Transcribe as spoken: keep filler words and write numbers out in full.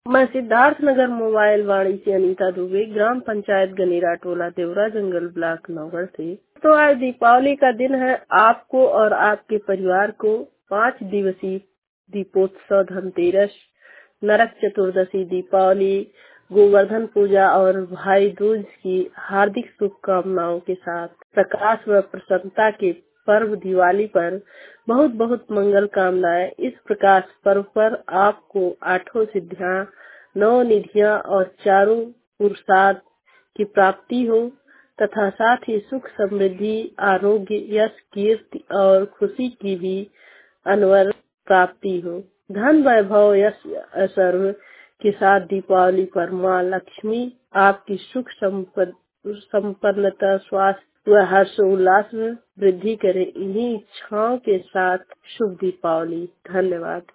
मैं सिद्धार्थ नगर मोबाइल वाणी से अनीता दुबे, ग्राम पंचायत गनेरा टोला देवरा जंगल ब्लॉक नौगढ़ से। तो आज दीपावली का दिन है। आपको और आपके परिवार को पाँच दिवसीय दीपोत्सव, धनतेरस, नरक चतुर्दशी, दीपावली, गोवर्धन पूजा और भाई दूज की हार्दिक शुभकामनाओं के साथ प्रकाश व प्रसन्नता के पर्व दिवाली पर बहुत बहुत मंगल कामनाएं। इस प्रकाश पर्व पर आपको आठों सिद्धियां, नौ निधियां और चारों पुरुषार्थ की प्राप्ति हो तथा साथ ही सुख, समृद्धि, आरोग्य, यश, कीर्ति और खुशी की भी अनवर प्राप्ति हो। धन, वैभव, यश, ऐश्वर्य के साथ दीपावली पर माँ लक्ष्मी आपकी सुख संपन्नता, स्वास्थ्य व हर्ष उल्लास में वृद्धि करे। इन्हीं इच्छाओं के साथ शुभ दीपावली। धन्यवाद।